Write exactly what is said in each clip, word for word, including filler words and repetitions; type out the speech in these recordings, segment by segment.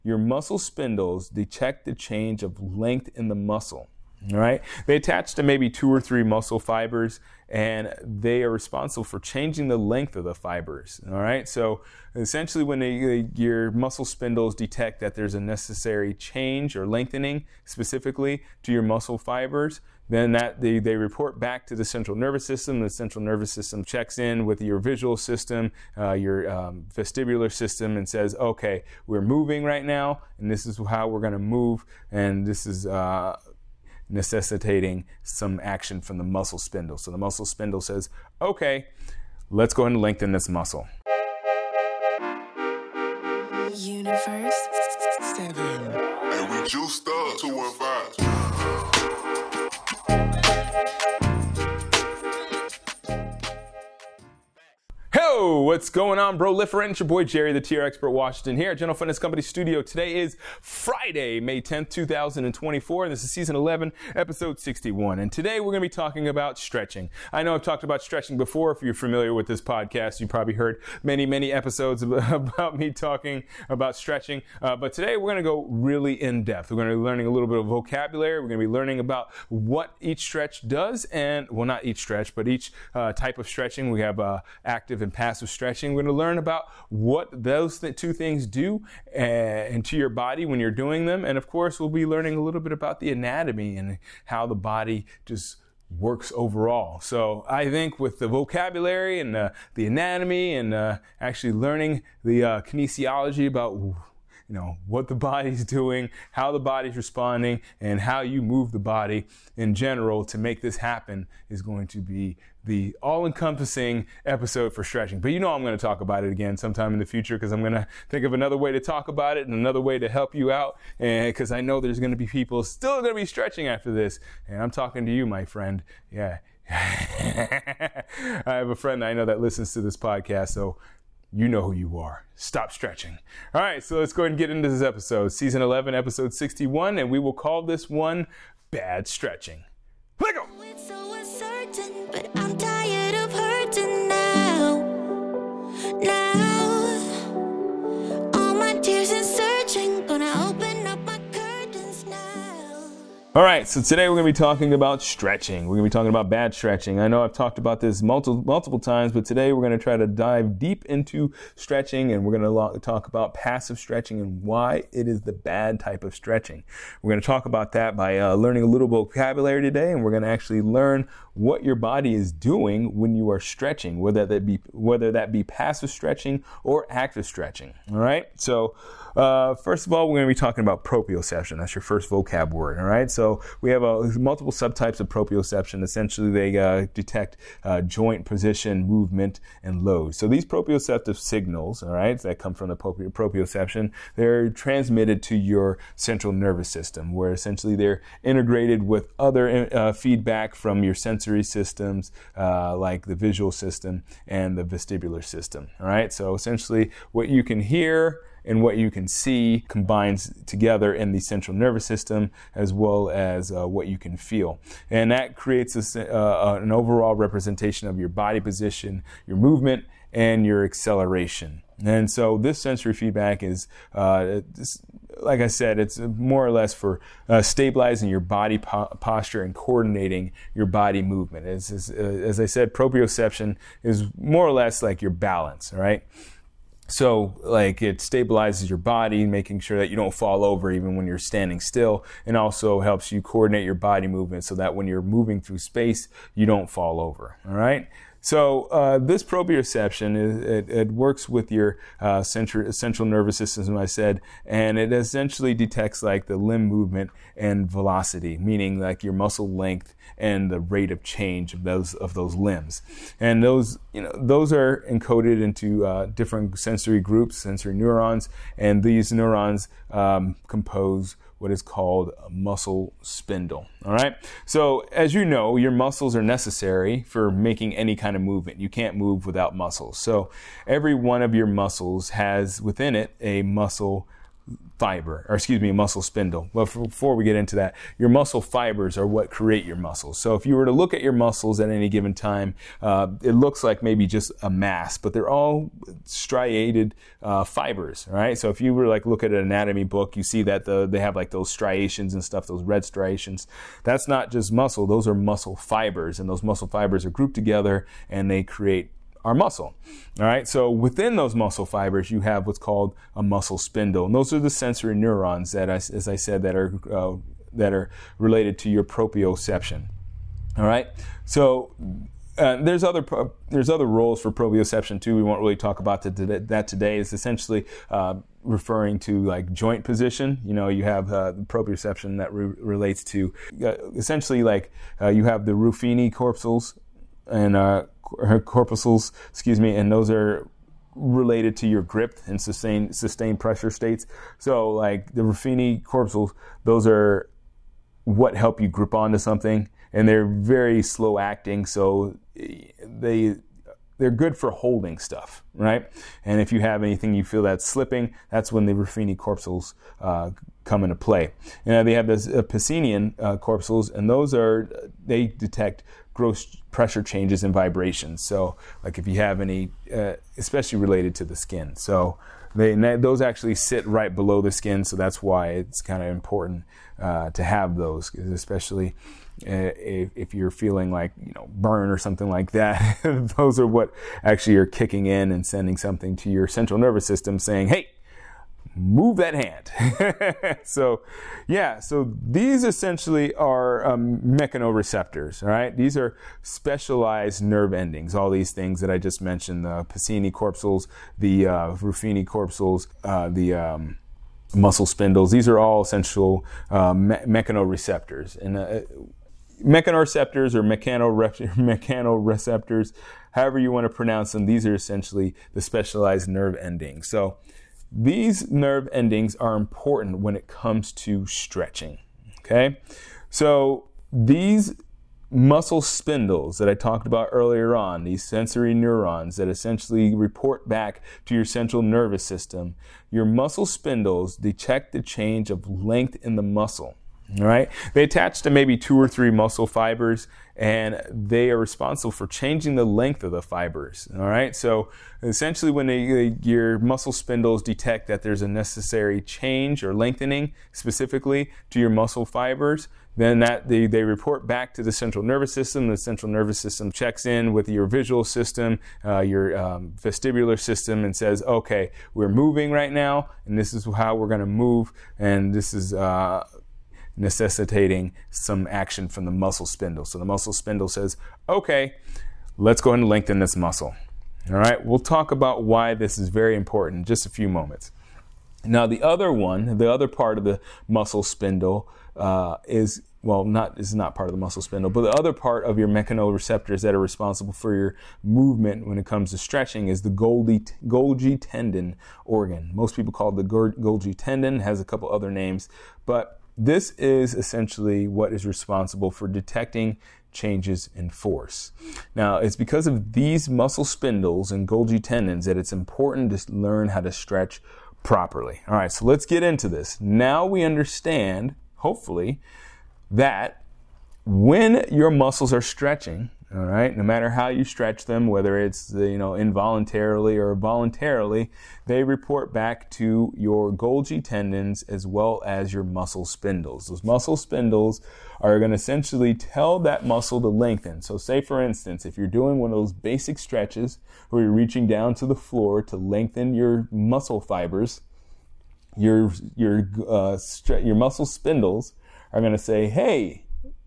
Your muscle spindles detect the change of length in the muscle. All right, they attach to maybe two or three muscle fibers, and they are responsible for changing the length of the fibers. All right, so essentially, when they, your muscle spindles detect that there's a necessary change or lengthening specifically to your muscle fibers, then that they, they report back to the central nervous system. The central nervous system checks in with your visual system, uh, your um, vestibular system, and says, okay, we're moving right now, and this is how we're going to move, and this is uh, necessitating some action from the muscle spindle. So the muscle spindle says, okay, let's go ahead and lengthen this muscle. Universe seven. And we juiced up two one five. Yo, what's going on, Broliferant? It's your boy Jerry, the T R Expert Washington here at General Fitness Company Studio. Today is Friday, May tenth, two thousand twenty-four. This is season eleven, episode sixty-one. And today we're going to be talking about stretching. I know I've talked about stretching before. If you're familiar with this podcast, you probably heard many, many episodes about me talking about stretching. Uh, but today we're going to go really in depth. We're going to be learning a little bit of vocabulary. We're going to be learning about what each stretch does, and well, not each stretch, but each uh, type of stretching. We have uh, active and passive stretching. We're going to learn about what those th- two things do uh, into your body when you're doing them. And of course, we'll be learning a little bit about the anatomy and how the body just works overall. So I think with the vocabulary and uh, the anatomy and uh, actually learning the uh, kinesiology about you know, what the body's doing, how the body's responding, and how you move the body in general to make this happen is going to be the all-encompassing episode for stretching. But you know I'm going to talk about it again sometime in the future because I'm going to think of another way to talk about it and another way to help you out, and because I know there's going to be people still going to be stretching after this. And I'm talking to you, my friend. Yeah. I have a friend I know that listens to this podcast, so you know who you are. Stop stretching. All right, so let's go ahead and get into this episode. Season eleven, episode sixty-one, and we will call this one Bad Stretching. Let go! It's so uncertain, but I'm tired of hurting now. Now, all my tears are searching, gonna open up my curtains now. All right, so today we're going to be talking about stretching. We're going to be talking about bad stretching. I know I've talked about this multiple multiple times, but today we're going to try to dive deep into stretching, and we're going to lo- talk about passive stretching and why it is the bad type of stretching. We're going to talk about that by uh, learning a little vocabulary today, and we're going to actually learn what your body is doing when you are stretching, whether that be whether that be passive stretching or active stretching. All right, so uh, first of all, we're going to be talking about proprioception. That's your first vocab word. All right, so we have uh, multiple subtypes of proprioception. Essentially, they uh, detect uh, joint position, movement, and load. So these proprioceptive signals, all right, that come from the propri- proprioception, they're transmitted to your central nervous system, where essentially they're integrated with other uh, feedback from your sensory systems, uh, like the visual system and the vestibular system. All right, so essentially, what you can hear and what you can see combines together in the central nervous system, as well as uh, what you can feel. And that creates a, uh, an overall representation of your body position, your movement, and your acceleration. And so this sensory feedback is, uh, this, like I said, it's more or less for uh, stabilizing your body po- posture and coordinating your body movement. As, as, uh, as I said, proprioception is more or less like your balance, all right? So, like, it stabilizes your body, making sure that you don't fall over even when you're standing still, and also helps you coordinate your body movement so that when you're moving through space, you don't fall over, all right? So uh, this proprioception, is, it, it works with your uh, central, central nervous system, as I said, and it essentially detects like the limb movement and velocity, meaning like your muscle length and the rate of change of those of those limbs. And those, you know, those are encoded into uh, different sensory groups, sensory neurons, and these neurons um, compose what is called a muscle spindle. All right. So as you know, your muscles are necessary for making any kind of movement. You can't move without muscles. So every one of your muscles has within it a muscle fiber, or excuse me, a muscle spindle. Well, before we get into that, your muscle fibers are what create your muscles. So if you were to look at your muscles at any given time, uh, it looks like maybe just a mass, but they're all striated uh, fibers, right? So if you were like look at an anatomy book, you see that the, they have like those striations and stuff, those red striations. That's not just muscle, those are muscle fibers, and those muscle fibers are grouped together and they create our muscle. All right. So within those muscle fibers, you have what's called a muscle spindle. And those are the sensory neurons that, I, as I said, that are uh, that are related to your proprioception. All right. So uh, there's other pro- there's other roles for proprioception too. We won't really talk about that, that today. It's essentially uh, referring to like joint position. You know, you have uh, proprioception that re- relates to uh, essentially like uh, you have the Ruffini corpuscles and uh, corpuscles, excuse me, and those are related to your grip and sustained sustained pressure states. So like the Ruffini corpuscles, those are what help you grip onto something, and they're very slow acting, so they they're good for holding stuff, right? And if you have anything you feel that's slipping, that's when the Ruffini corpuscles uh, come into play. And they have the uh, Pacinian uh, corpuscles, and those are, they detect gross pressure changes and vibrations. So like if you have any, uh, especially related to the skin. So they, those actually sit right below the skin, so that's why it's kind of important uh, to have those, especially uh, if, if you're feeling like, you know, burn or something like that. Those are what actually are kicking in and sending something to your central nervous system saying, hey, move that hand. So, yeah, so these essentially are um, mechanoreceptors, all right? These are specialized nerve endings, all these things that I just mentioned, the Pacini corpuscles, the uh, Ruffini corpuscles, uh, the um, muscle spindles. These are all essential uh, me- mechanoreceptors. And uh, mechanoreceptors or mechano- mechanoreceptors, however you want to pronounce them, these are essentially the specialized nerve endings. So these nerve endings are important when it comes to stretching, okay? So these muscle spindles that I talked about earlier on, these sensory neurons that essentially report back to your central nervous system, your muscle spindles detect the change of length in the muscle. All right, they attach to maybe two or three muscle fibers, and they are responsible for changing the length of the fibers. All right, so essentially, when they, your muscle spindles detect that there's a necessary change or lengthening specifically to your muscle fibers, then that they, they report back to the central nervous system. The central nervous system checks in with your visual system, uh, your um, vestibular system, and says, "Okay, we're moving right now, and this is how we're going to move, and this is." Uh, necessitating some action from the muscle spindle. So the muscle spindle says, okay, let's go ahead and lengthen this muscle. All right, we'll talk about why this is very important in just a few moments. Now the other one, the other part of the muscle spindle uh, is, well, not is not part of the muscle spindle, but the other part of your mechanoreceptors that are responsible for your movement when it comes to stretching is the Golgi, Golgi tendon organ. Most people call it the Golgi tendon, it has a couple other names, but this is essentially what is responsible for detecting changes in force. Now, it's because of these muscle spindles and Golgi tendons that it's important to learn how to stretch properly. All right, so let's get into this. Now we understand, hopefully, that when your muscles are stretching, all right, no matter how you stretch them, whether it's, you know, involuntarily or voluntarily, they report back to your Golgi tendons as well as your muscle spindles. Those muscle spindles are going to essentially tell that muscle to lengthen. So say, for instance, if you're doing one of those basic stretches where you're reaching down to the floor to lengthen your muscle fibers, your, your, uh, stre- your muscle spindles are going to say, hey,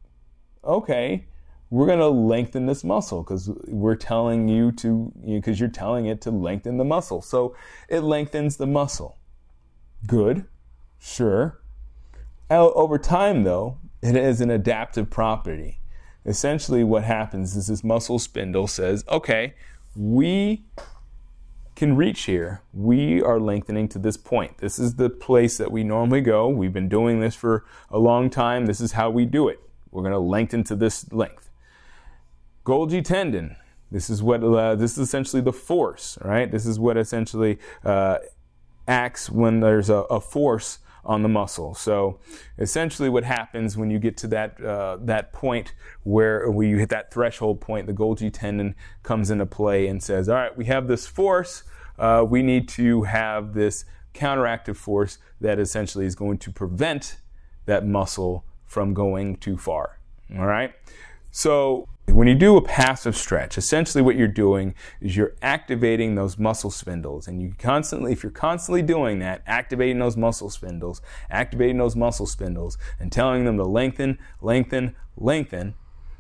okay, we're going to lengthen this muscle because we're telling you to, because you know, you're telling it to lengthen the muscle. So it lengthens the muscle. Good, sure. Over time, though, it is an adaptive property. Essentially, what happens is this muscle spindle says, okay, we can reach here. We are lengthening to this point. This is the place that we normally go. We've been doing this for a long time. This is how we do it. We're going to lengthen to this length. Golgi tendon. This is what uh, this is essentially the force, right? This is what essentially uh, acts when there's a, a force on the muscle. So essentially what happens when you get to that uh, that point where, where you hit that threshold point, the Golgi tendon comes into play and says, all right, we have this force, uh, we need to have this counteractive force that essentially is going to prevent that muscle from going too far. All right? So when you do a passive stretch, essentially what you're doing is you're activating those muscle spindles. And you constantly, if you're constantly doing that, activating those muscle spindles, activating those muscle spindles, and telling them to lengthen, lengthen, lengthen,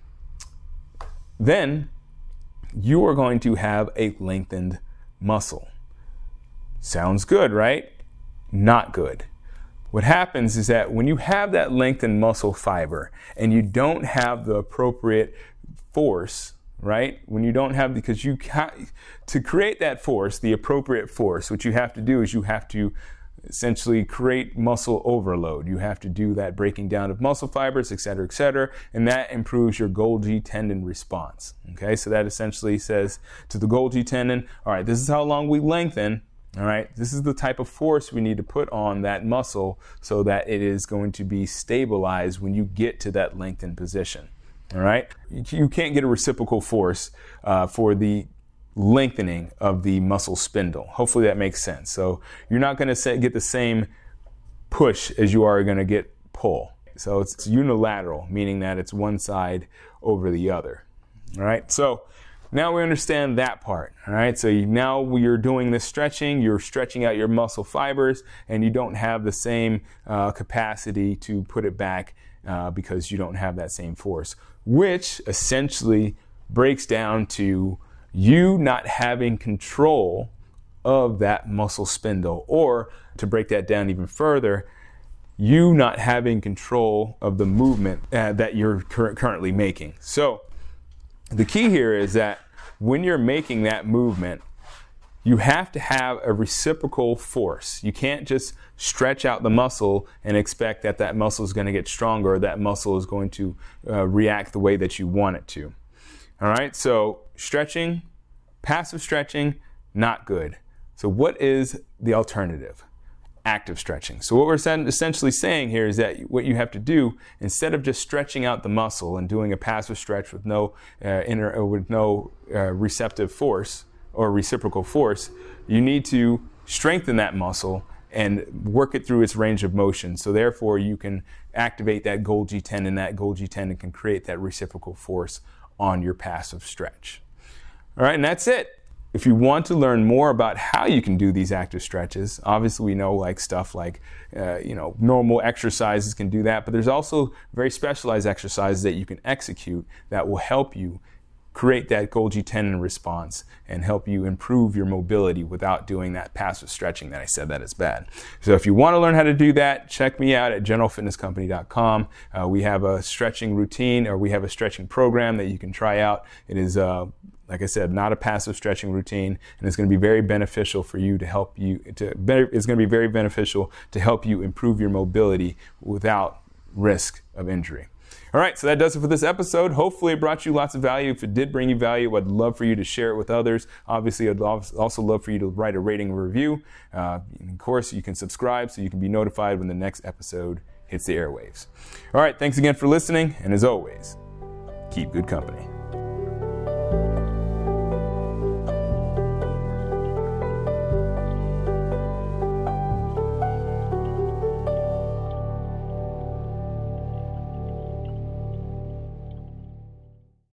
then you are going to have a lengthened muscle. Sounds good, right? Not good. What happens is that when you have that lengthened muscle fiber and you don't have the appropriate force, right? When you don't have, because you ca- to create that force, the appropriate force, what you have to do is you have to essentially create muscle overload. You have to do that breaking down of muscle fibers, et cetera, et cetera, and that improves your Golgi tendon response. Okay, so that essentially says to the Golgi tendon, all right, this is how long we lengthen. All right, this is the type of force we need to put on that muscle so that it is going to be stabilized when you get to that lengthened position. All right, you can't get a reciprocal force uh, for the lengthening of the muscle spindle. Hopefully that makes sense. So you're not going to get the same push as you are going to get pull. So it's unilateral, meaning that it's one side over the other. All right, so now we understand that part. All right, so you, now you're doing this stretching, you're stretching out your muscle fibers, and you don't have the same uh, capacity to put it back uh, because you don't have that same force, which essentially breaks down to you not having control of that muscle spindle, or to break that down even further, you not having control of the movement uh, that you're cur- currently making. So the key here is that when you're making that movement, you have to have a reciprocal force. You can't just stretch out the muscle and expect that that muscle is going to get stronger, or that muscle is going to uh, react the way that you want it to. All right, so stretching, passive stretching, not good. So what is the alternative? Active stretching. So what we're essentially saying here is that what you have to do, instead of just stretching out the muscle and doing a passive stretch with no uh, inner, or with no uh, receptive force or reciprocal force, you need to strengthen that muscle and work it through its range of motion. So therefore you can activate that Golgi tendon. That Golgi tendon can create that reciprocal force on your passive stretch. All right, and that's it. If you want to learn more about how you can do these active stretches, obviously we know like stuff like, uh, you know, normal exercises can do that, but there's also very specialized exercises that you can execute that will help you create that Golgi tendon response and help you improve your mobility without doing that passive stretching that I said that is bad. So if you want to learn how to do that, check me out at general fitness company dot com. Uh, we have a stretching routine, or we have a stretching program that you can try out. It is uh, like I said, not a passive stretching routine, and it's going to be very beneficial for you to help you to better, it's going to be very beneficial to help you improve your mobility without risk of injury. All right, so that does it for this episode. Hopefully it brought you lots of value. If it did bring you value, I'd love for you to share it with others. Obviously, I'd also love for you to write a rating and review. Uh, of course, you can subscribe so you can be notified when the next episode hits the airwaves. All right, thanks again for listening, and as always, keep good company.